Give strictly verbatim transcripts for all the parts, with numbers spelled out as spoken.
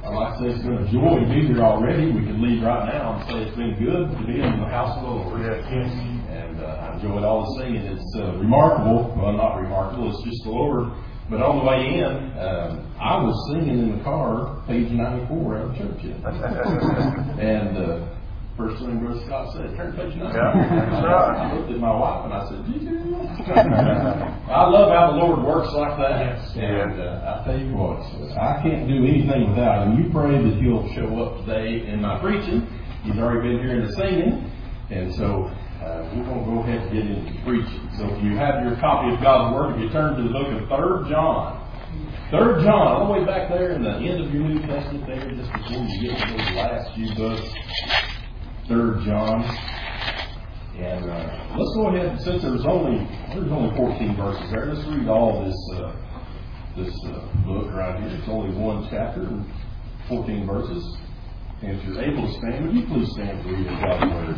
I'd like to say it's been a joy to be here already. We could leave right now and say it's been good to be in the house of the Lord. Yes. And uh, I enjoyed all the singing. It's uh, remarkable. Well, not remarkable. It's just the Lord. But on the way in, um, I was singing in the car, page ninety-four out of church yet. and uh, first thing Brother Scott said, turn to page ninety-four. Yeah, that's right. I looked at my wife and I said, did you? I love how the Lord works like that. Yes. And uh, I tell you what, I can't do anything without Him. You pray that He'll show up today in my preaching. He's already been here in the singing. And so uh, we're going to go ahead and get into preaching. So if you have your copy of God's Word, if you turn to the book of Third John. Third John, all the way back there in the end of your New Testament there, just before you get to those last few books. Third John. And uh, let's go ahead, since there's only there's only fourteen verses there, let's read all this uh, this uh, book right here. It's only one chapter and fourteen verses. And if you're able to stand, would you please stand for reading God's Word?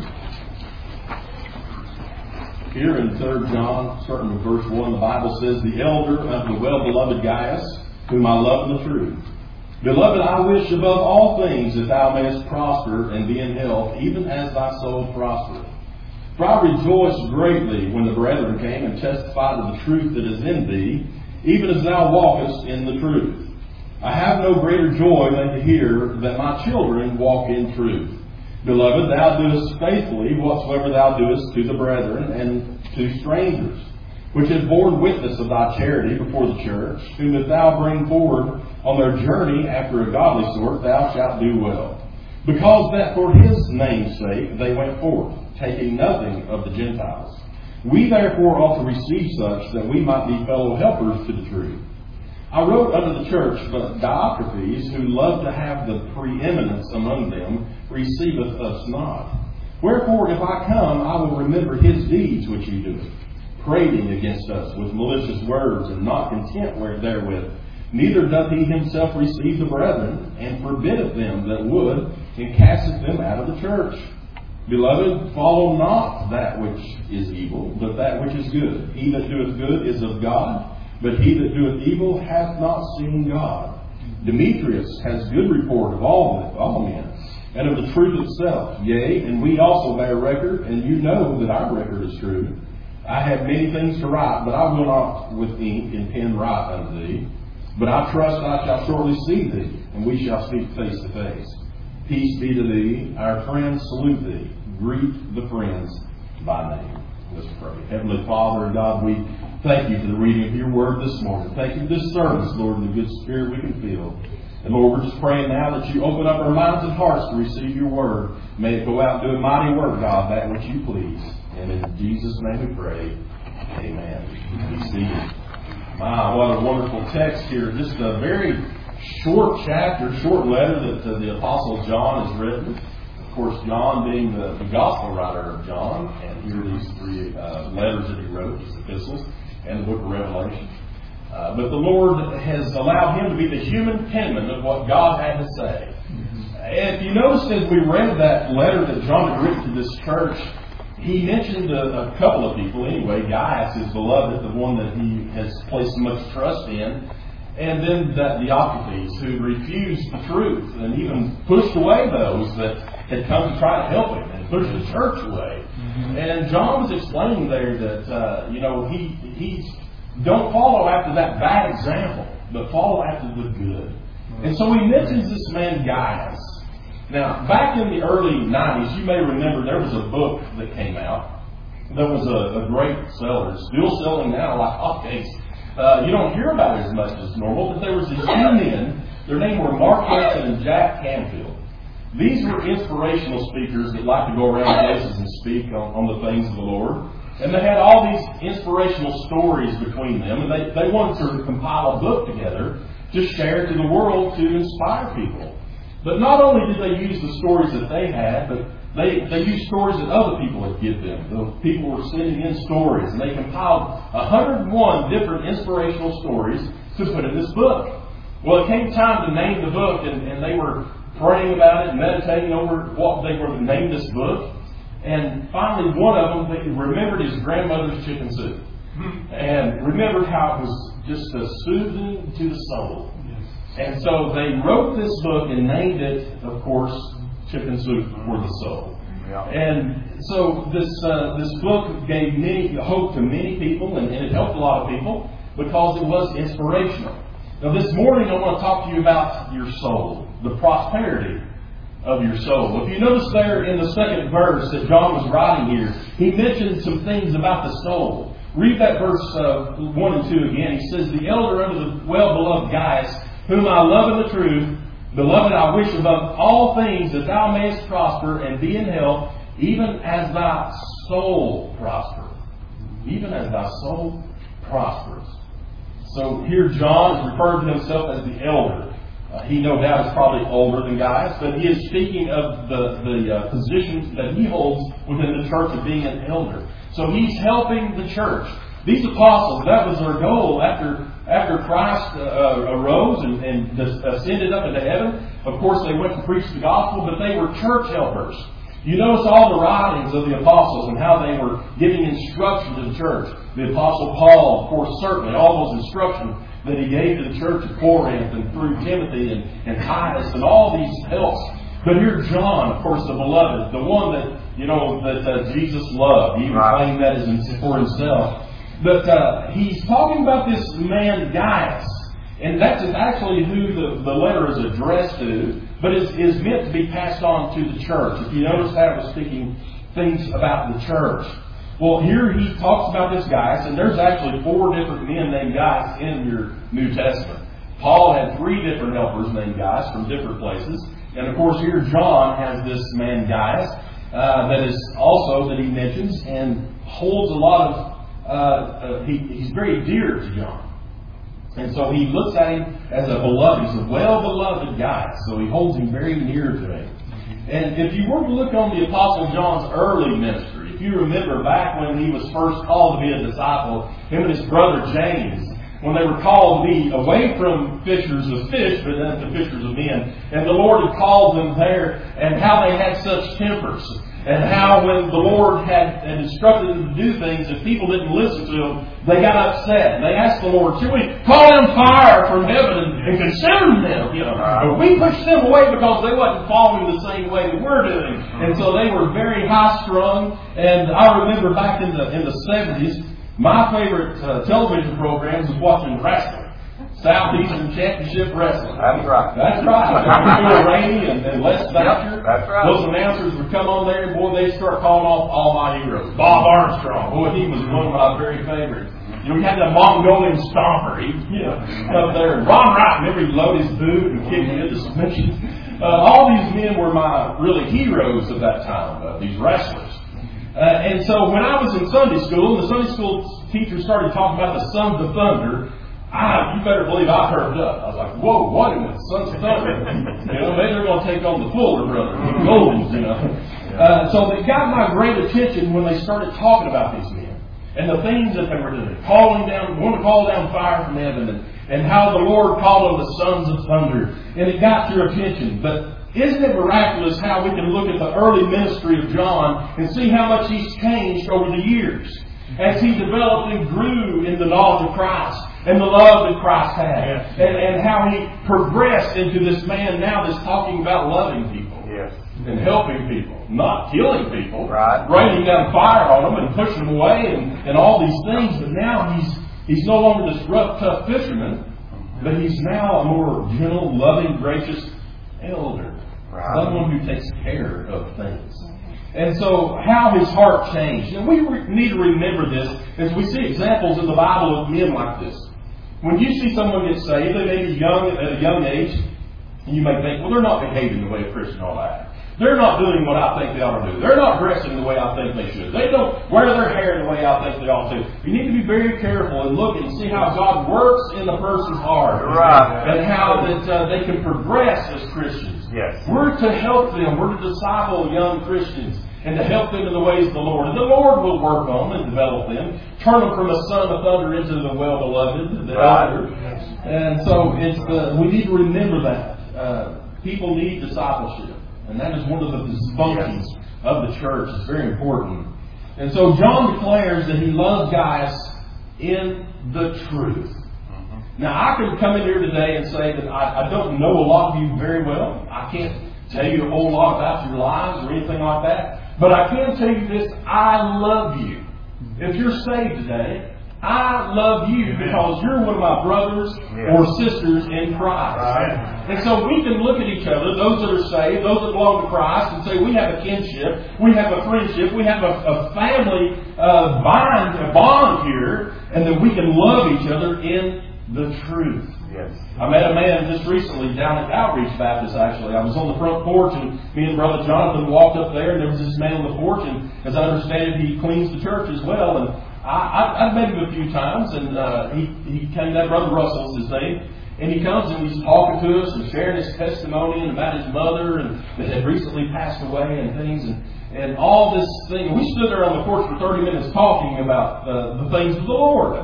Here in Third John, starting with verse one, the Bible says, "The elder of the well-beloved Gaius, whom I love in the truth. Beloved, I wish above all things that thou mayest prosper and be in health, even as thy soul prospereth. For I rejoiced greatly when the brethren came and testified of the truth that is in thee, even as thou walkest in the truth. I have no greater joy than to hear that my children walk in truth. Beloved, thou doest faithfully whatsoever thou doest to the brethren and to strangers, which have borne witness of thy charity before the church, whom if thou bring forward on their journey after a godly sort, thou shalt do well. Because that for his name's sake they went forth, taking nothing of the Gentiles. We therefore ought to receive such, that we might be fellow helpers to the truth. I wrote unto the church, but Diotrephes, who loved to have the preeminence among them, receiveth us not. Wherefore, if I come, I will remember his deeds which he doeth, prating against us with malicious words, and not content therewith. Neither doth he himself receive the brethren, and forbiddeth them that would, and casteth them out of the church. Beloved, follow not that which is evil, but that which is good. He that doeth good is of God, but he that doeth evil hath not seen God. Demetrius has good report of all, all men, and of the truth itself. Yea, and we also bear record, and you know that our record is true. I have many things to write, but I will not with ink and pen write unto thee. But I trust I shall shortly see thee, and we shall speak face to face. Peace be to thee. Our friends salute thee. Greet the friends by name." Let's pray. Heavenly Father and God, we thank you for the reading of your word this morning. Thank you for this service, Lord, and the good spirit we can feel. And Lord, we're just praying now that you open up our minds and hearts to receive your word. May it go out and do a mighty work, God, that which you please. And in Jesus' name we pray. Amen. Be seated. Wow, what a wonderful text here. Just a very short chapter, short letter that uh, the Apostle John has written. Of course, John being the, the gospel writer of John, and here are these three uh, letters that he wrote, his epistles, and the book of Revelation. Uh, but the Lord has allowed him to be the human penman of what God had to say. And if you notice as we read that letter that John had written to this church, he mentioned a, a couple of people anyway. Gaius, his beloved, the one that he has placed much trust in. And then that Diotrephes, who refused the truth and even pushed away those that had come to try to help him and pushed the church away. Mm-hmm. And John was explaining there that, uh, you know, he he's don't follow after that bad example, but follow after the good. Mm-hmm. And so he mentions this man Gaius. Now, back in the early nineties, you may remember there was a book that came out that was a, a great seller. It's still selling now like hotcakes. Uh, you don't hear about it as much as normal, but there was these two men. Their names were Mark Hansen and Jack Canfield. These were inspirational speakers that like to go around places and speak on, on the things of the Lord. And they had all these inspirational stories between them, and they, they wanted to compile a book together to share to the world to inspire people. But not only did they use the stories that they had, but they, they used stories that other people had given them. The people were sending in stories, and they compiled one hundred one different inspirational stories to put in this book. Well, it came time to name the book, and, and they were praying about it, meditating over what they were to name this book. And finally, one of them, they remembered his grandmother's chicken soup. And remembered how it was just a soothing to the soul. And so they wrote this book and named it, of course, Chicken Soup for the Soul. Yeah. And so this uh, this book gave many hope to many people, and, and it helped a lot of people because it was inspirational. Now this morning I want to talk to you about your soul, the prosperity of your soul. If you notice there in the second verse that John was writing here, he mentioned some things about the soul. Read that verse uh, one and two again. He says, "The elder unto the well-beloved Gaius, whom I love in the truth, beloved, I wish above all things that thou mayest prosper and be in health, even as thy soul prospereth." Even as thy soul prospers. So here John is referring to himself as the elder. Uh, he no doubt is probably older than Gaius, but he is speaking of the, the uh, position that he holds within the church of being an elder. So he's helping the church. These apostles, that was their goal after after Christ uh, arose and, and ascended up into heaven. Of course, they went to preach the gospel, but they were church helpers. You notice all the writings of the apostles and how they were giving instruction to the church. The apostle Paul, of course, certainly, all those instructions that he gave to the church of Corinth and through Timothy and, and Titus and all these helps. But here John, of course, the beloved, the one that, you know, that uh, Jesus loved. He even claimed that as for himself. But uh, he's talking about this man Gaius. And that's actually who the, the letter is addressed to, but is, is meant to be passed on to the church. If you notice that, it was speaking things about the church. Well, here he talks about this Gaius, and there's actually four different men named Gaius in your New Testament. Paul had three different helpers named Gaius from different places. And of course, here John has this man Gaius uh, that is also that he mentions and holds a lot of, uh, uh, he, he's very dear to John. And so he looks at him as a beloved. He's a well-beloved guy. So he holds him very near to him. And if you were to look on the Apostle John's early ministry, if you remember back when he was first called to be a disciple, him and his brother James, when they were called to be away from fishers of fish, but then to fishers of men. And the Lord had called them there, and how they had such tempers. And how when the Lord had, had instructed them to do things, if people didn't listen to them, they got upset. They asked the Lord, should we call down fire from heaven and, and consume them? You know, but we pushed them away because they wasn't following the same way that we're doing. And so they were very high-strung. And I remember back in the in the seventies, my favorite uh, television programs was watching wrestling. Southeastern Championship Wrestling. That's right. That's right. Bill Rainey and, and Les Thatcher. Yep, that's right. Those announcers would come on there and boy, they'd start calling off all my heroes. Bob Armstrong. Boy, he was one of my very favorites. You know, we had that Mongolian stomper. He, you know, up there. And Ron Wright, remember he'd load his boot and kick him into submission. Uh, all these men were my really heroes of that time, uh, these wrestlers. Uh, and so when I was in Sunday school, and the Sunday school teacher started talking about the Sons of Thunder, I, you better believe I perked up. I was like, whoa, what in the Sons of Thunder? You know, maybe they're going to take on the Fuller brothers, the Goldens, you know. Uh, so they got my great attention when they started talking about these men and the things that they were doing. Calling down, want to call down fire from heaven, and, and how the Lord called them the Sons of Thunder. And it got your attention. But isn't it miraculous how we can look at the early ministry of John and see how much he's changed over the years as he developed and grew in the knowledge of Christ and the love that Christ had, yes. and, and how he progressed into this man now that's talking about loving people, yes. and helping people, not killing people, right. raining down fire on them and pushing them away and, and all these things. But now he's he's no longer this rough, tough fisherman, but he's now a more gentle, loving, gracious elder. Right. Someone who takes care of things. And so, how his heart changed. And we re- need to remember this as we see examples in the Bible of men like this. When you see someone get saved, they may be young at a young age, and you may think, well, they're not behaving the way a Christian ought to act. They're not doing what I think they ought to do. They're not dressing the way I think they should. They don't wear their hair the way I think they ought to. You need to be very careful and look and see how God works in the person's heart. Right. And how that uh, they can progress as Christians. Yes. We're to help them. We're to disciple young Christians and to help them in the ways of the Lord. And the Lord will work on them and develop them. Turn them from a son of thunder into the well-beloved, the right. elder. And so it's uh, we need to remember that. Uh, people need discipleship. And that is one of the functions yes. of the church. It's very important. And so John declares that he loves Gaius in the truth. Mm-hmm. Now, I can come in here today and say that I, I don't know a lot of you very well. I can't tell you a whole lot about your lives or anything like that. But I can tell you this, I love you. If you're saved today, I love you because you're one of my brothers or sisters in Christ. Right. And so we can look at each other, those that are saved, those that belong to Christ, and say we have a kinship, we have a friendship, we have a, a family uh, bind, a bond here, and that we can love each other in the truth. Yes. I met a man just recently down at Outreach Baptist, actually. I was on the front porch, and me and Brother Jonathan walked up there, and there was this man on the porch, and as I understand it, he cleans the church as well. And I, I, I've met him a few times, and uh, he, he came, that Brother Russell's his name, and he comes and he's talking to us and sharing his testimony and about his mother and that had recently passed away and things, and, and all this thing. We stood there on the porch for thirty minutes talking about uh, the things of the Lord.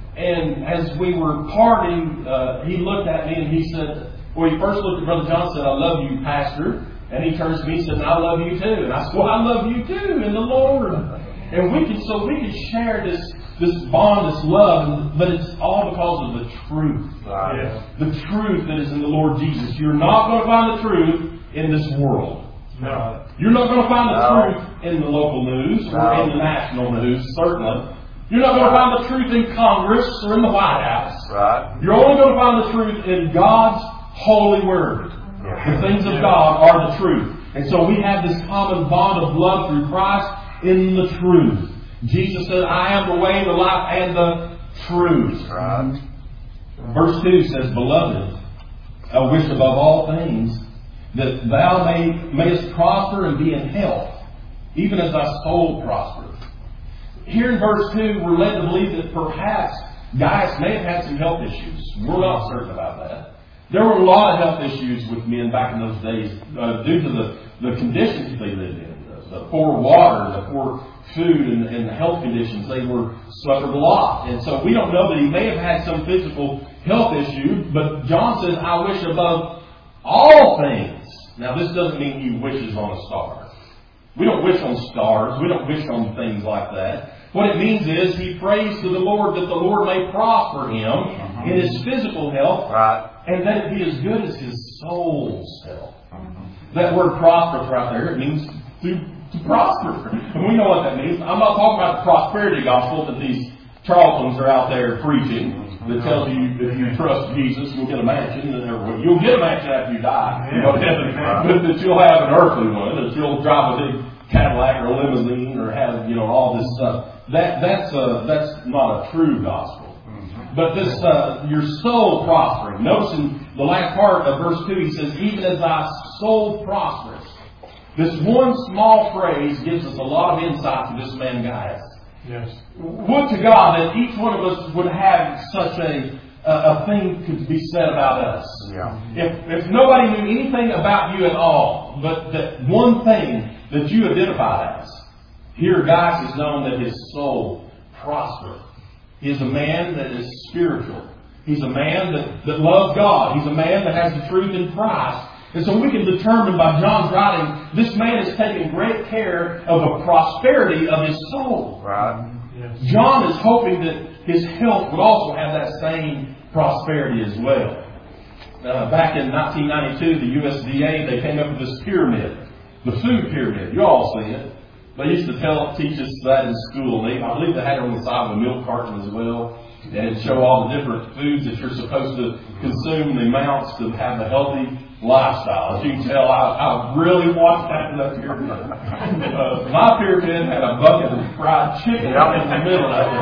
And as we were parting, uh, he looked at me and he said, well, he first looked at Brother John and said, I love you, Pastor. And he turns to me and said, I love you too. And I said, well, I love you too in the Lord. And we can, so we can share this, this bond, this love, but it's all because of the truth. Right. The truth that is in the Lord Jesus. You're not going to find the truth in this world. No. You're not going to find the no. truth in the local news or no. in the national news, certainly. You're not going to find the truth in Congress or in the White House. Right. You're only going to find the truth in God's holy word. Yeah. The things of yeah. God are the truth. And so we have this common bond of love through Christ in the truth. Jesus said, I am the way, the life, and the truth. Right. Verse two says, Beloved, I wish above all things that thou may, mayest prosper and be in health, even as thy soul prospereth. Here in verse two, we're led to believe that perhaps Gaius may have had some health issues. We're not certain about that. There were a lot of health issues with men back in those days uh, due to the, the conditions they lived in. The, the poor water, the poor food, and, and the health conditions. They were suffered a lot. And so we don't know that he may have had some physical health issue, but John says, I wish above all things. Now this doesn't mean he wishes on a star. We don't wish on stars. We don't wish on things like that. What it means is he prays to the Lord that the Lord may prosper him uh-huh. in his physical health, right. and that it be as good as his soul's health. Uh-huh. That word prosper right there, it means to, to prosper. And we know what that means. I'm not talking about the prosperity gospel that these charlatans are out there preaching. That tells you if you trust Jesus, you'll get a mansion. And you'll get a mansion after you die. You know, but that you'll have an earthly one. That you'll drive a big Cadillac or a limousine or have, you know, all this stuff. That that's uh, that's not a true gospel. But this uh, your soul prospering. Notice in the last part of verse two, he says, "Even as thy soul prospereth." This one small phrase gives us a lot of insight to this man Gaius. Yes. Would to God that each one of us would have such a a, a thing to be said about us. Yeah. If if nobody knew anything about you at all, but that one thing that you identified as, here Gaius is known that his soul prospereth. He is a man that is spiritual. He's a man that, that loves God. He's a man that has the truth in Christ. And so we can determine by John's writing, this man is taking great care of the prosperity of his soul. Right. Yes. John is hoping that his health would also have that same prosperity as well. Uh, back in nineteen ninety-two, the U S D A, they came up with this pyramid, the food pyramid. You all see it. They used to tell teach us that in school. They, I believe they had it on the side of a milk carton as well. And it'd show all the different foods that you're supposed to consume, the amounts to have a healthy lifestyle. As you can tell, I, I really watched that, that pyramid. Uh, my pyramid had a bucket of fried chicken in the middle of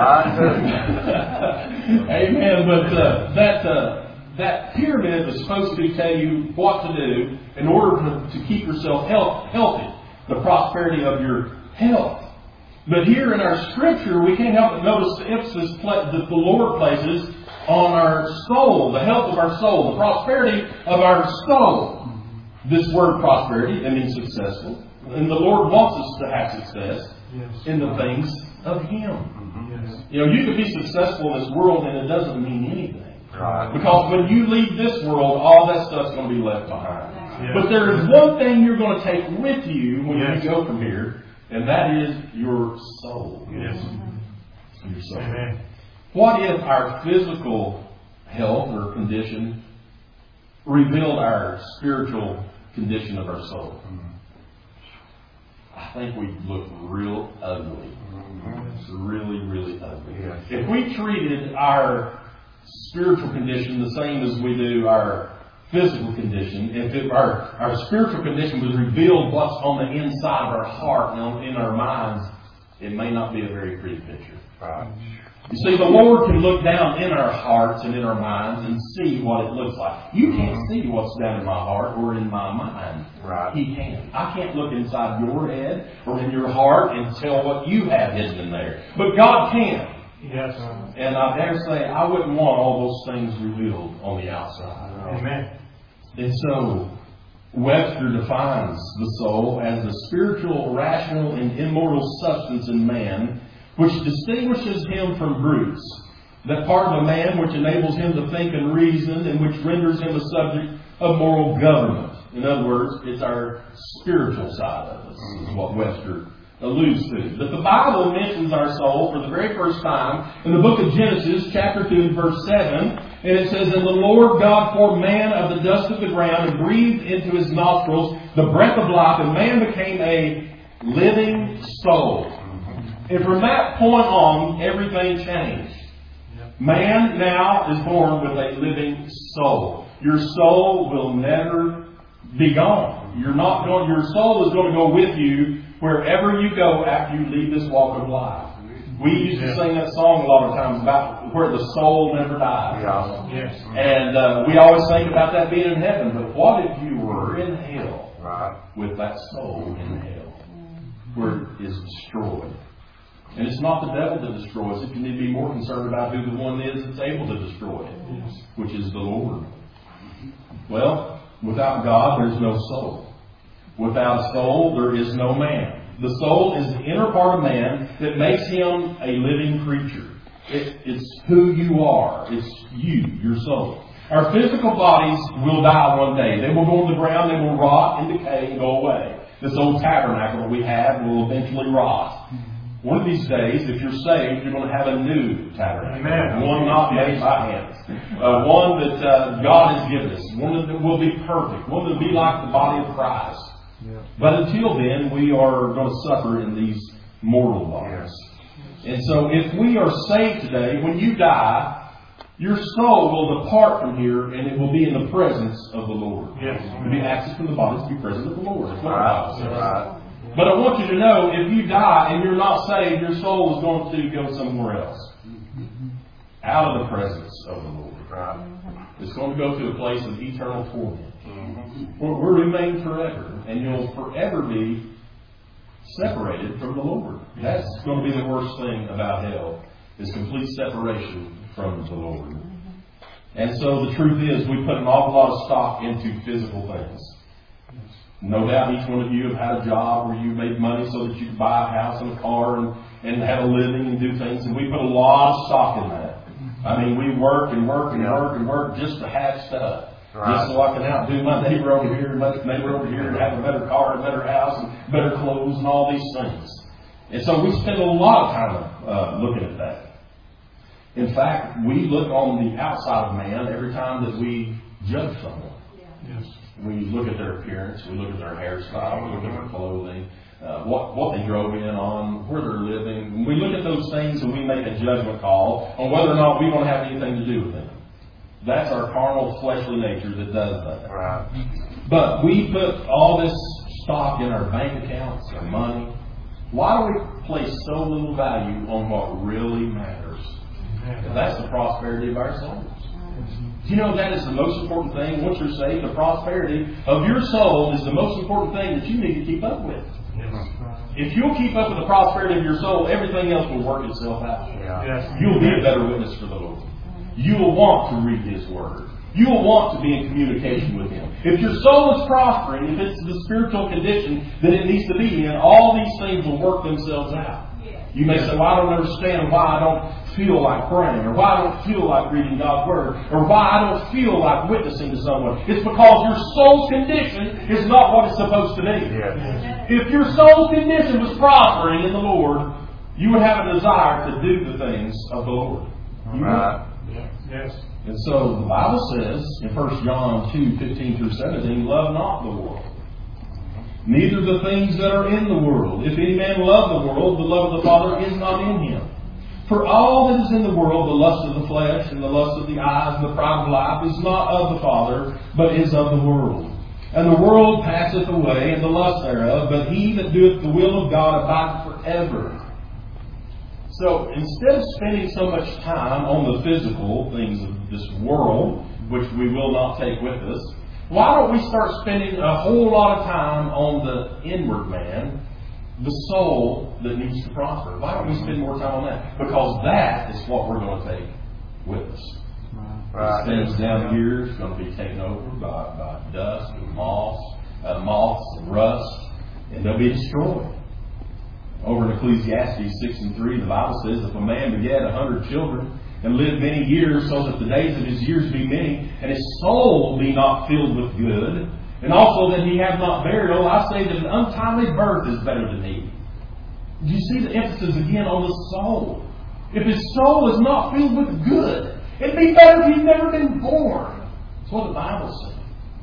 it. Amen. But uh, that uh, that pyramid was supposed to tell you what to do in order to, to keep yourself health, healthy, the prosperity of your health. But here in our scripture, we can't help but notice the emphasis that the Lord places on our soul, the health of our soul, the prosperity of our soul. This word prosperity, it means successful. And the Lord wants us to have success yes. in the things of Him. Yes. You know, you can be successful in this world and it doesn't mean anything. Right. Because when you leave this world, all that stuff's going to be left behind. Yes. But there is one thing you're going to take with you when yes. you go from here, and that is your soul. Yes. Your soul. Amen. What if our physical health or condition revealed our spiritual condition of our soul, I think we'd look real ugly. It's really, really ugly. If we treated our spiritual condition the same as we do our physical condition, if it, our, our spiritual condition was revealed what's on the inside of our heart and in our minds, it may not be a very pretty picture. Right. You see, the Lord can look down in our hearts and in our minds and see what it looks like. You can't see what's down in my heart or in my mind. Right. He can. I can't look inside your head or in your heart and tell what you have hidden in there. But God can. Yes. And I dare say I wouldn't want all those things revealed on the outside. Amen. And so Webster defines the soul as the spiritual, rational, and immortal substance in man which distinguishes him from brutes. That part of a man which enables him to think and reason and which renders him a subject of moral government. In other words, it's our spiritual side of us, is what Webster alludes to. But the Bible mentions our soul for the very first time in the book of Genesis, chapter two, verse seven. And it says, "And the Lord God formed man of the dust of the ground and breathed into his nostrils the breath of life, and man became a living soul." And from that point on, everything changed. Man now is born with a living soul. Your soul will never be gone. You're not going. Your soul is going to go with you wherever you go after you leave this walk of life. We used to sing that song a lot of times about where the soul never dies. Yes. And uh, we always think about that being in heaven. But what if you were in hell with that soul in hell, where it is destroyed? And it's not the devil that destroys it. You need to be more concerned about who the one is that's able to destroy it, which is the Lord. Well, without God, there's no soul. Without a soul, there is no man. The soul is the inner part of man that makes him a living creature. It, it's who you are. It's you, your soul. Our physical bodies will die one day. They will go on the ground, they will rot and decay and go away. This old tabernacle that we have will eventually rot. One of these days, if you're saved, you're going to have a new tabernacle. Amen. One not made by hands. Uh, one that uh, God has given us. One that will be perfect. One that will be like the body of Christ. Yeah. But until then, we are going to suffer in these mortal bodies. Yes. And so if we are saved today, when you die, your soul will depart from here and it will be in the presence of the Lord. Yes. It will be absent from the body to be present with the Lord. That's what the Bible says. Right. But I want you to know, if you die and you're not saved, your soul is going to go somewhere else. Out of the presence of the Lord. Right. It's going to go to a place of eternal torment. Mm-hmm. Where we'll remain forever. And you'll forever be separated from the Lord. That's going to be the worst thing about hell, is complete separation from the Lord. And so the truth is, we put an awful lot of stock into physical things. No doubt each one of you have had a job where you made money so that you could buy a house and a car and, and have a living and do things. And we put a lot of stock in that. I mean, we work and work and work and work just to have stuff. Right. Just so I can outdo my neighbor over here and my neighbor over here and have a better car and a better house and better clothes and all these things. And so we spend a lot of time uh, looking at that. In fact, we look on the outside of man every time that we judge someone. Yes. We look at their appearance, we look at their hairstyle, we look at their clothing, uh, what, what they drove in on, where they're living. We look at those things and we make a judgment call on whether or not we want to have anything to do with them. That's our carnal, fleshly nature that does that. Right. But we put all this stock in our bank accounts, our money. Why do we place so little value on what really matters? And that's the prosperity of our souls. You know, that is the most important thing. Once you're saved, the prosperity of your soul is the most important thing that you need to keep up with. Yes. If you'll keep up with the prosperity of your soul, everything else will work itself out. Yes. You'll be a better witness for the Lord. You will want to read His Word. You will want to be in communication with Him. If your soul is prospering, if it's the spiritual condition that it needs to be in, all these things will work themselves out. You may say, well, I don't understand why I don't feel like praying, or why I don't feel like reading God's Word, or why I don't feel like witnessing to someone. It's because your soul's condition is not what it's supposed to be. Yes. If your soul's condition was prospering in the Lord, you would have a desire to do the things of the Lord. You right. Yes. And so the Bible says in First John two, fifteen through seventeen, love not the world, neither the things that are in the world. If any man love the world, the love of the Father is not in him. For all that is in the world, the lust of the flesh, and the lust of the eyes, and the pride of life, is not of the Father, but is of the world. And the world passeth away, and the lust thereof, but he that doeth the will of God abideth forever. So, instead of spending so much time on the physical things of this world, which we will not take with us, why don't we start spending a whole lot of time on the inward man, the soul that needs to prosper? Why don't we spend more time on that? Because that is what we're going to take with us. Right. The things down here is going to be taken over by, by dust and moths, uh, moths and rust, and they'll be destroyed. Over in Ecclesiastes six and three, the Bible says, if a man begat a hundred children and lived many years, so that the days of his years be many, and his soul be not filled with good, and also that he have not burial, I say that an untimely birth is better than he. Do you see the emphasis again on the soul? If his soul is not filled with good, it'd be better if he'd never been born. That's what the Bible says.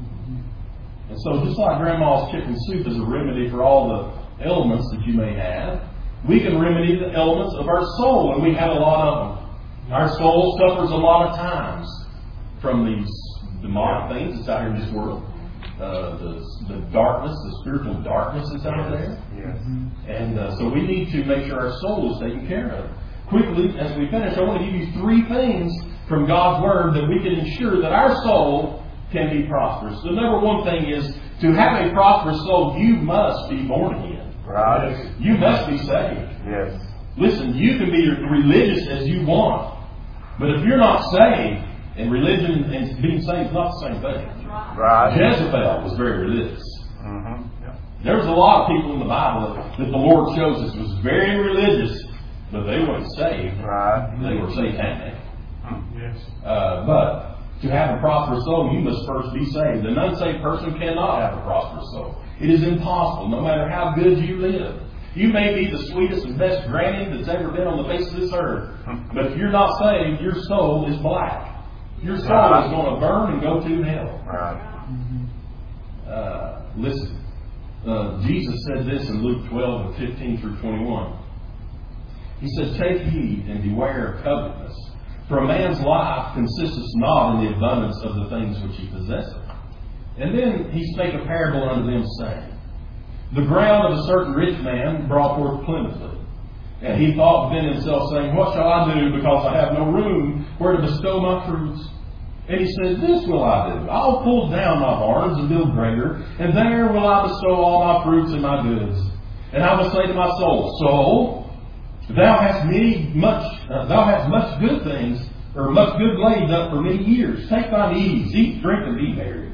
And so just like Grandma's chicken soup is a remedy for all the ailments that you may have, we can remedy the ailments of our soul, and we have a lot of them. Our soul suffers a lot of times from these demonic things that's out here in this world. Uh, the, the darkness, the spiritual darkness that's out there. Yes. And uh, so we need to make sure our soul is taken care of. Quickly, as we finish, I want to give you three things from God's Word that we can ensure that our soul can be prosperous. The number one thing is, to have a prosperous soul, you must be born again. Right. You must be saved. Yes. Listen, you can be religious as you want, but if you're not saved, and religion and being saved is not the same thing. Right. Jezebel was very religious. Mm-hmm. Yeah. There was a lot of people in the Bible that, that the Lord shows us was very religious, but they weren't saved. Right. They were satanic. Yes. Uh, but to have a prosperous soul, you must first be saved. An unsaved person cannot have a prosperous soul. It is impossible, no matter how good you live. You may be the sweetest and best granny that's ever been on the face of this earth, but if you're not saved, your soul is black. Your soul right. is going to burn and go to hell. Right. Uh, listen, uh, Jesus said this in Luke twelve and fifteen through twenty-one. He said, "Take heed and beware of covetousness, for a man's life consisteth not in the abundance of the things which he possesseth." And then he spake a parable unto them, saying, "The ground of a certain rich man brought forth plentifully. And he thought within himself, saying, What shall I do, because I have no room where to bestow my fruits? And he said, This will I do. I'll pull down my barns and build greater, and there will I bestow all my fruits and my goods. And I will say to my soul, Soul, thou hast many much, uh, thou hast much good things, or much good laid up for many years. Take thine ease, eat, drink, and be merry."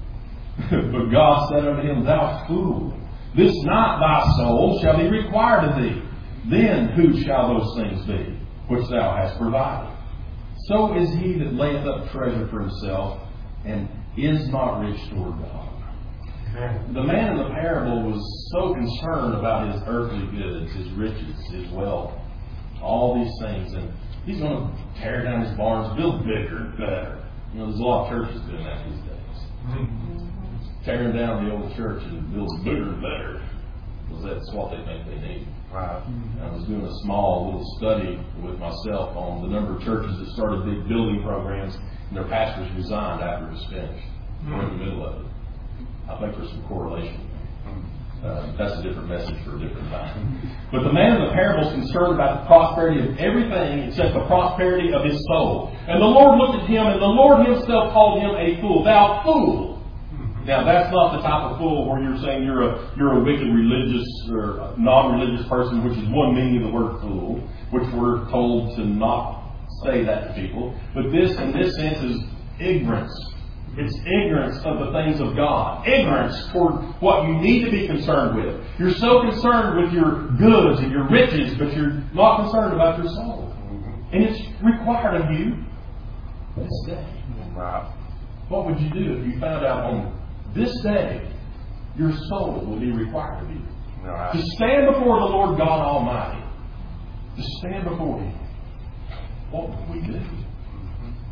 But God said unto him, "Thou fool, this night thy soul shall be required of thee. Then whose shall those things be, which thou hast provided? So is he that layeth up treasure for himself, and is not rich toward God." Amen. The man in the parable was so concerned about his earthly goods, his riches, his wealth, all these things, and he's going to tear down his barns, build bigger and better. You know, there's a lot of churches doing that these days. Mm-hmm. Tearing down the old church and building bigger and better, because that's what they think they need. Right. I was doing a small little study with myself on the number of churches that started big building programs and their pastors resigned after it was finished. Mm-hmm. We're in the middle of it. I think there's some correlation. Uh, that's a different message for a different time. But the man in the parable is concerned about the prosperity of everything except the prosperity of his soul. And the Lord looked at him, and the Lord himself called him a fool. "Thou fool!" Now, that's not the type of fool where you're saying you're a you're a wicked religious or non-religious person, which is one meaning of the word fool, which we're told to not say that to people. But this, in this sense, is ignorance. It's ignorance of the things of God. Ignorance toward what you need to be concerned with. You're so concerned with your goods and your riches, but you're not concerned about your soul. And it's required of you this day. Wow. What would you do if you found out on this day your soul will be required of you? Right. To stand before the Lord God Almighty. To stand before Him. What would we do?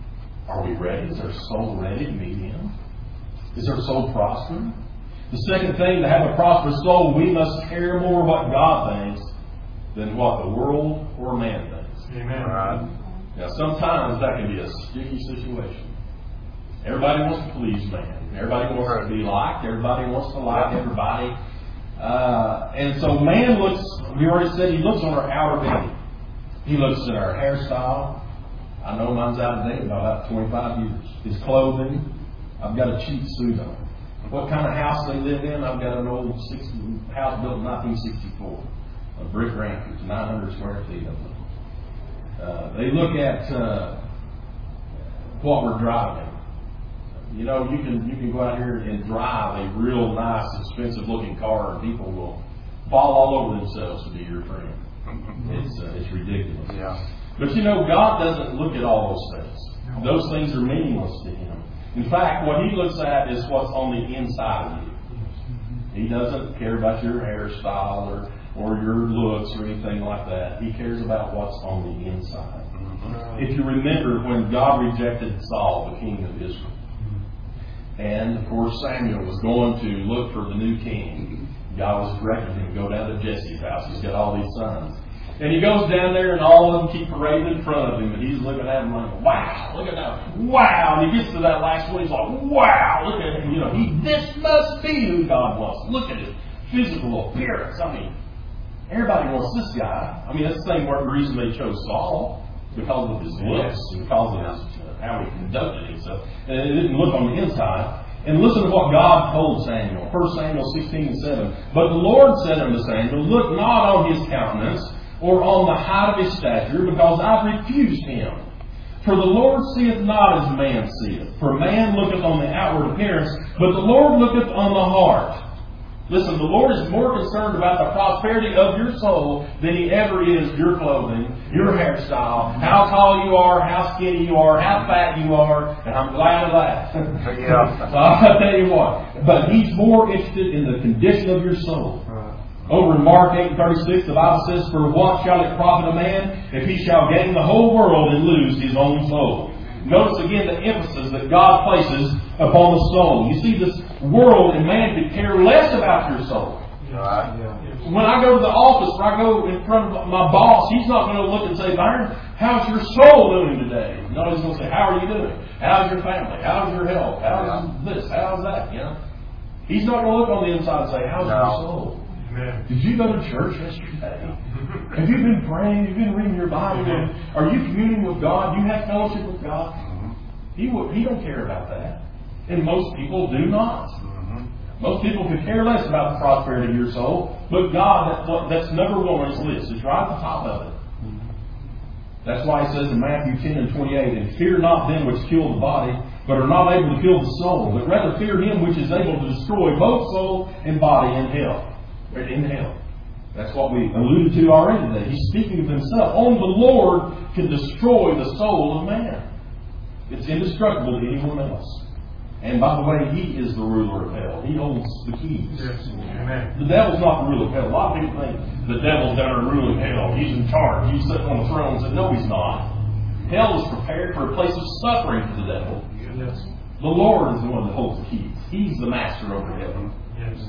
Are we ready? Is our soul ready to meet Him? Is our soul prospering? The second thing, to have a prosperous soul, we must care more what God thinks than what the world or man thinks. Amen. Right. Now, sometimes that can be a sticky situation. Everybody wants to please man. Everybody wants to be liked. Everybody wants to like everybody. Uh, and so man looks, we already said, he looks on our outer being. He looks at our hairstyle. I know mine's out of date by about twenty-five years. His clothing. I've got a cheap suit on. What kind of house they live in? I've got an old sixty, house built in nineteen sixty-four. A brick ranch. It's nine hundred square feet of it. Uh, they look at uh, what we're driving. You know, you can you can go out here and drive a real nice, expensive looking car, and people will fall all over themselves to be your friend. It's uh, it's ridiculous. Yeah. But you know, God doesn't look at all those things. Those things are meaningless to Him. In fact, what He looks at is what's on the inside of you. He doesn't care about your hairstyle or, or your looks or anything like that. He cares about what's on the inside. Mm-hmm. If you remember when God rejected Saul, the king of Israel, and of course Samuel was going to look for the new king, God was directing him to go down to Jesse's house. He's got all these sons. And he goes down there, and all of them keep parading in front of him, and he's looking at them like, wow, look at that, wow. And he gets to that last one, he's like, wow, look at him. You know, he, this must be who God wants. Look at his physical appearance. I mean, everybody wants this guy. I mean, that's the same reason they chose Saul, because of his looks, and because of his, uh, how he conducted himself. And it didn't look on the inside. And listen to what God told Samuel. First Samuel sixteen and seven. But the Lord said unto Samuel, look not on his countenance, or on the height of his stature, because I've refused him. For the Lord seeth not as man seeth. For man looketh on the outward appearance, but the Lord looketh on the heart. Listen, the Lord is more concerned about the prosperity of your soul than He ever is your clothing, your hairstyle, how tall you are, how skinny you are, how fat you are, and I'm glad of that. Yeah. So I'll tell you what. But He's more interested in the condition of your soul. Over in Mark eight and thirty-six, the Bible says, for what shall it profit a man if he shall gain the whole world and lose his own soul? Notice again the emphasis that God places upon the soul. You see, this world and man could care less about your soul. Right. When I go to the office or I go in front of my boss, he's not going to look and say, Byron, how's your soul doing today? No, he's going to say, how are you doing? How's your family? How's your health? How's this? How's that? You know? He's not going to look on the inside and say, how's no. your soul? Did you go to church yesterday? Have you been praying? Have you been reading your Bible? Are you communing with God? Do you have fellowship with God? He will, He don't care about that. And most people do not. Most people could care less about the prosperity of your soul. But God, that's, what, that's number one on His list. It's right at the top of it. That's why He says in Matthew ten and twenty-eight, and fear not them which kill the body, but are not able to kill the soul, but rather fear Him which is able to destroy both soul and body in hell. In hell. That's what we alluded to already today. He's speaking of Himself. Only the Lord can destroy the soul of man. It's indestructible to anyone else. And by the way, He is the ruler of hell. He holds the keys. Yes. Amen. The devil's not the ruler of hell. A lot of people think the devil's down there ruling hell. He's in charge. He's sitting on the throne and said, no, He's not. Hell is prepared for a place of suffering for the devil. Yes. The Lord is the one that holds the keys. He's the master over heaven. Yes.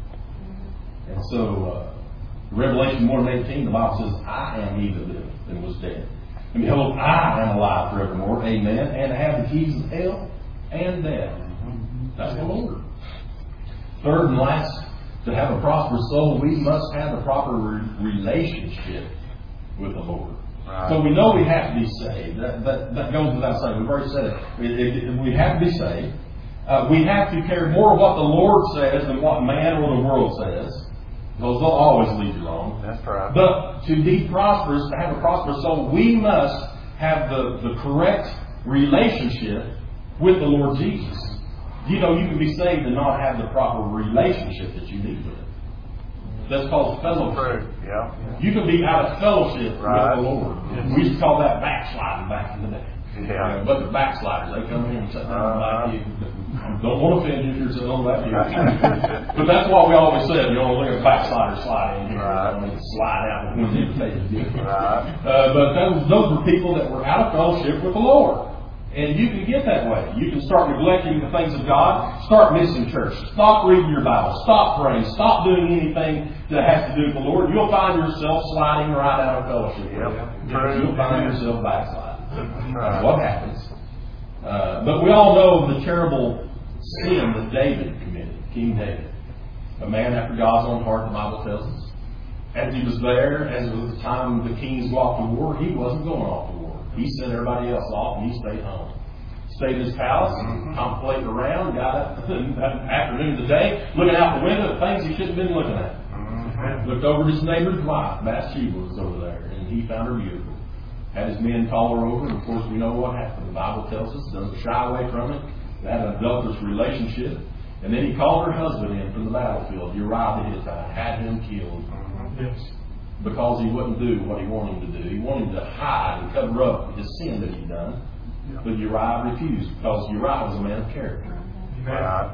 And so, uh, Revelation one and eighteen, the Bible says, I am He that lived and was dead. And behold, I am alive forevermore. Amen. And I have the keys of hell and death. That's the Lord. Third and last, to have a prosperous soul, we must have a proper re- relationship with the Lord. Right. So we know we have to be saved. That, that, that goes without saying. We've already said it. it, it, it we have to be saved. Uh, we have to care more what the Lord says than what man or the world says. Because they'll always lead you wrong. That's right. But to be prosperous, to have a prosperous soul, we must have the, the correct relationship with the Lord Jesus. You know, you can be saved and not have the proper relationship that you need with Him. That's called fellowship. Yeah. You can be out of fellowship right. with the Lord. Yes. We used to call that backsliding back in the day. Yeah. Uh, but the backsliders, they come in and sit down uh, like you. Don't want to offend you if you're sitting on that pew. But that's what we always said. You know, look at backsliders slide in here. Right. I mean, slide out when the invitation is given. Right. Uh, but those, those were people that were out of fellowship with the Lord. And you can get that way. You can start neglecting the things of God. Start missing church. Stop reading your Bible. Stop praying. Stop doing anything that has to do with the Lord. You'll find yourself sliding right out of fellowship. Yep. You'll find yourself backsliding. That's what happens. Uh, but we all know the terrible sin that David committed. King David. A man after God's own heart, the Bible tells us. As he was there, as it was the time the kings go off to war, he wasn't going off to war. He sent everybody else off and he stayed home. Stayed in his palace, mm-hmm. contemplating around, got up that afternoon of the day, looking out the window at things he shouldn't have been looking at. Mm-hmm. Looked over at his neighbor's wife, Bathsheba was over there, and he found her beautiful. Had his men call her over, and of course we know what happened. The Bible tells us, doesn't shy away from it. They had an adulterous relationship. And then he called her husband in from the battlefield, Uriah the Hittite, had him killed. Mm-hmm. Yes. Because he wouldn't do what he wanted him to do. He wanted him to hide and cover up his sin that he'd done. Yeah. But Uriah refused, because Uriah was a man of character. Right.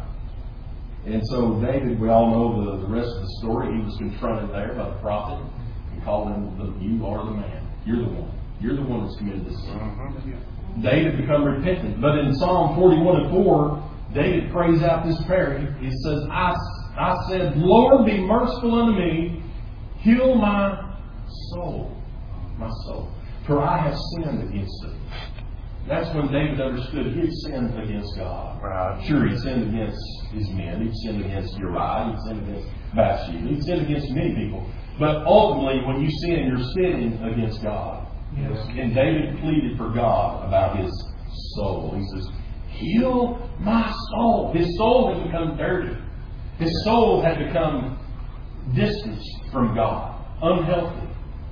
And so David, we all know the, the rest of the story. He was confronted there by the prophet and called him, the, you are the man. You're the one. You're the one that's committed this sin. Mm-hmm. David become repentant. But in Psalm forty-one and four, David prays out this prayer. He says, I, I said, Lord, be merciful unto me. Heal my soul. My soul. For I have sinned against thee. That's when David understood he had sinned against God. Right. Sure, he sinned against his men. He'd sinned against Uriah. He'd sinned against Bathsheba. He'd sinned against many people. But ultimately, when you sin, you're sinning against God. Yes. And David pleaded for God about his soul. He says, heal my soul. His soul had become dirty. His soul had become distanced from God, unhealthy.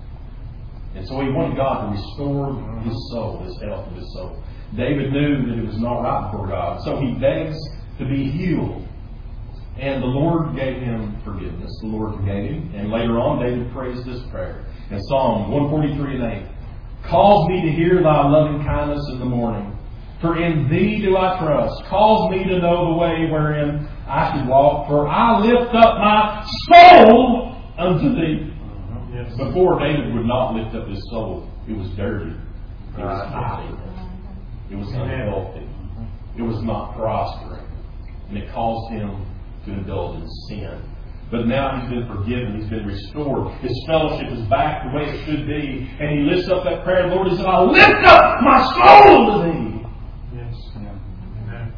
And so he wanted God to restore his soul, his health of his soul. David knew that it was not right before God. So he begs to be healed. And the Lord gave him forgiveness. The Lord forgave him. And later on, David prays this prayer. In Psalm one forty-three and eight. Cause me to hear thy loving kindness in the morning. For in thee do I trust. Cause me to know the way wherein I should walk. For I lift up my soul unto thee. Uh-huh. Yes. Before, David would not lift up his soul. It was dirty. It was haughty. It was unhealthy. It was not prospering. And it caused him to indulge in sin. But now he's been forgiven. He's been restored. His fellowship is back the way it should be. And he lifts up that prayer. Lord, he said, I lift up my soul to thee. Yes. Amen.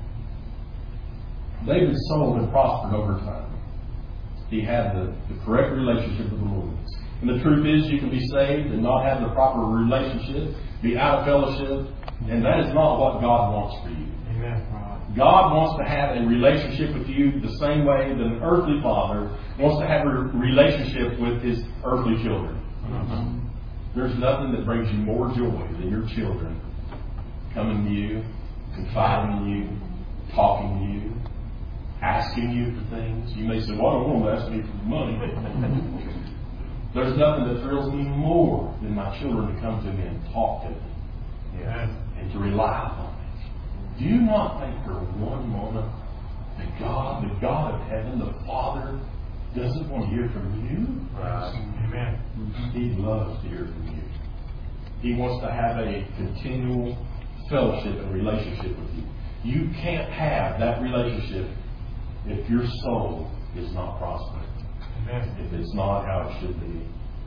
David's soul had prospered over time. He had the, the correct relationship with the Lord. And the truth is, you can be saved and not have the proper relationship, be out of fellowship, and that is not what God wants for you. Amen. God wants to have a relationship with you the same way that an earthly father wants to have a relationship with his earthly children. Mm-hmm. There's nothing that brings you more joy than your children coming to you, confiding in you, talking to you, asking you for things. You may say, well, I don't want to ask me for money. There's nothing that thrills me more than my children to come to me and talk to me. Yeah. And to rely upon me. Do you not think for one moment that God, the God of heaven, the Father, doesn't want to hear from you? Right. Amen. He loves to hear from you. He wants to have a continual fellowship and relationship with you. You can't have that relationship if your soul is not prospering. Amen. If it's not how it should be.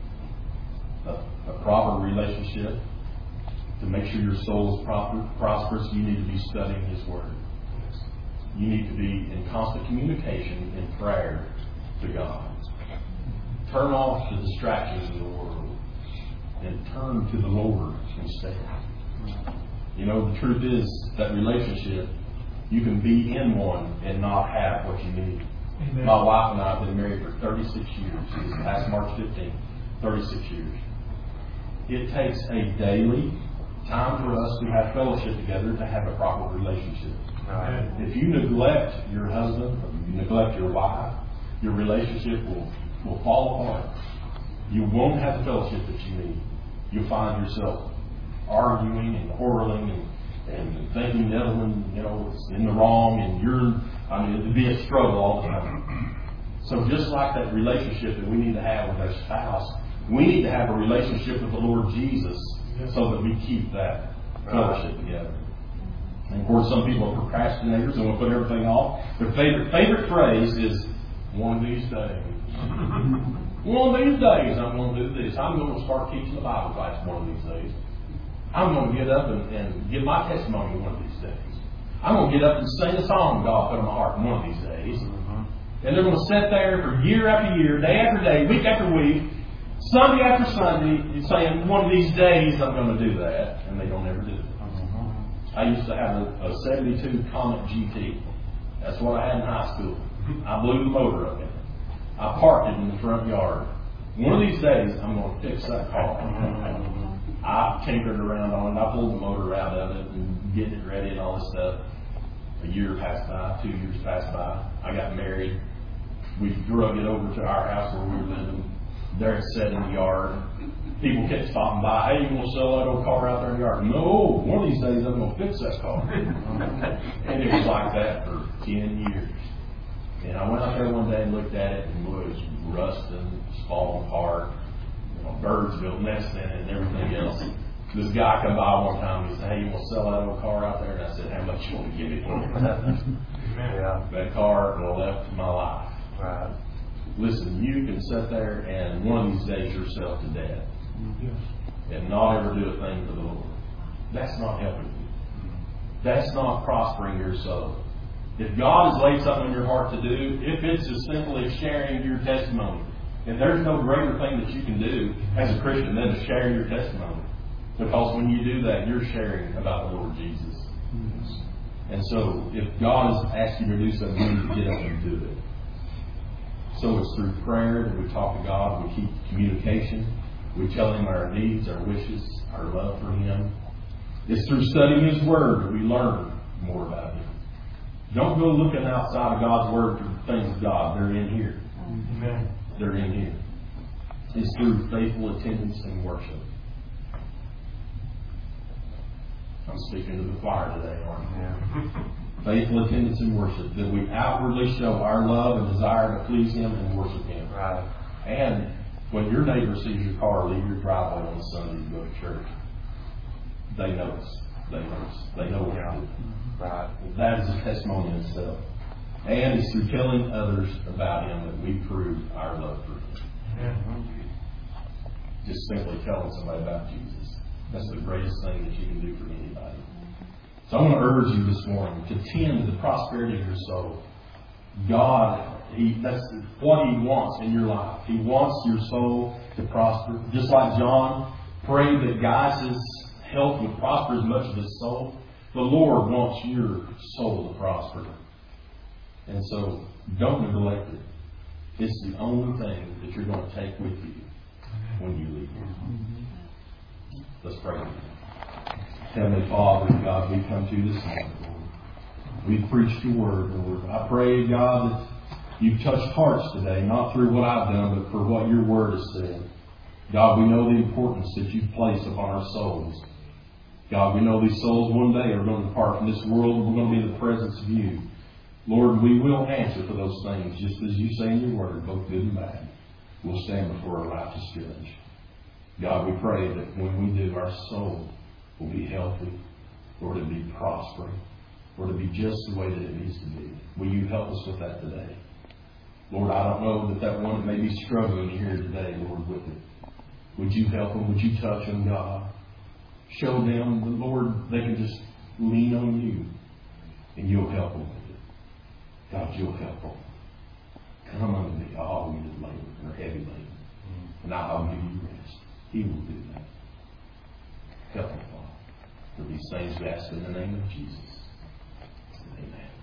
A, a proper relationship. To make sure your soul is proper, prosperous, you need to be studying His Word. You need to be in constant communication in prayer to God. Turn off the distractions of the world and turn to the Lord instead. You know, the truth is that relationship, you can be in one and not have what you need. Amen. My wife and I have been married for thirty-six years. This past March fifteenth, thirty-six years. It takes a daily time for us to have fellowship together to have a proper relationship. Right. If you neglect your husband, or you neglect your wife, your relationship will, will fall apart. You won't have the fellowship that you need. You'll find yourself arguing and quarreling and, and thinking the other one, you know, is in the wrong, and you're, I mean, it'd be a struggle all the time. So just like that relationship that we need to have with our spouse, we need to have a relationship with the Lord Jesus so that we keep that fellowship together. And of course, some people are procrastinators and will put everything off. Their favorite favorite phrase is, one of these days. One of these days I'm going to do this. I'm going to start teaching the Bible class one of these days. I'm going to get up and, and give my testimony one of these days. I'm going to get up and sing a song God put in my heart one of these days. And they're going to sit there for year after year, day after day, week after week, Sunday after Sunday, saying, one of these days I'm going to do that. And they don't ever do it. I used to have a, a seventy-two Comet G T. That's what I had in high school. I blew the motor up in it. I parked it in the front yard. One of these days, I'm going to fix that car. I tinkered around on it. I pulled the motor out of it and getting it ready and all this stuff. A year passed by, two years passed by. I got married. We drug it over to our house where we were living. There it sat in the yard. People kept stopping by. Hey, you want to sell that old car out there in the yard? No, one of these days I'm going to fix that car. And it was like that for ten years. And I went out there one day and looked at it, and it was rusting, falling apart. You know, birds built nests in it and everything else. This guy come by one time and he said, hey, you want to sell that old car out there? And I said, how much you want to give me for it? Yeah. That car will left my life. Right. Listen, you can sit there and one of these days yourself to death. Yes. And not ever do a thing for the Lord. That's not helping you. That's not prospering your soul. If God has laid something in your heart to do, if it's as simple as sharing your testimony, and there's no greater thing that you can do as a Christian than to share your testimony. Because when you do that, you're sharing about the Lord Jesus. Yes. And so, if God has asked you to do something, you need to get up and do it. So it's through prayer that we talk to God, we keep communication, we tell Him our needs, our wishes, our love for Him. It's through studying His Word that we learn more about Him. Don't go looking outside of God's Word for things of God. They're in here. Amen. They're in here. It's through faithful attendance and worship. I'm speaking to the choir today, aren't I? Yeah. Faithful attendance and worship. That we outwardly show our love and desire to please Him and worship Him. Right. And when your neighbor sees your car leave your driveway on Sunday to go to church, they notice. They notice. They know what to do. Right. That is a testimony in itself. And it's through telling others about Him that we prove our love for Him. Yeah. Just simply telling somebody about Jesus. That's the greatest thing that you can do for anybody. So I want to urge you this morning to tend to the prosperity of your soul. God, He that's what He wants in your life. He wants your soul to prosper. Just like John prayed that Gaius' health would prosper as much as his soul, the Lord wants your soul to prosper. And so don't neglect it. It's the only thing that you're going to take with you when you leave here. Let's pray. Heavenly Father, God, we come to you this morning, Lord. We've preached your word, Lord. I pray, God, that you've touched hearts today, not through what I've done, but for what your word has said. God, we know the importance that you've placed upon our souls. God, we know these souls one day are going to depart from this world and we're going to be in the presence of you. Lord, we will answer for those things, just as you say in your word, both good and bad. We'll stand before a righteous judge. God, we pray that when we do, our soul will be healthy, Lord, it'll be prospering, Lord, it'll be just the way that it needs to be. Will you help us with that today? Lord, I don't know that that one that may be struggling here today, Lord, with it. Would you help them? Would you touch them, God? Show them that, Lord, they can just lean on you and you'll help them with it. God, you'll help them. Come unto me, all you that labor and are heavy laden, and I'll give you rest. He will do that. Help them, Father. For these things we ask in the name of Jesus. Amen.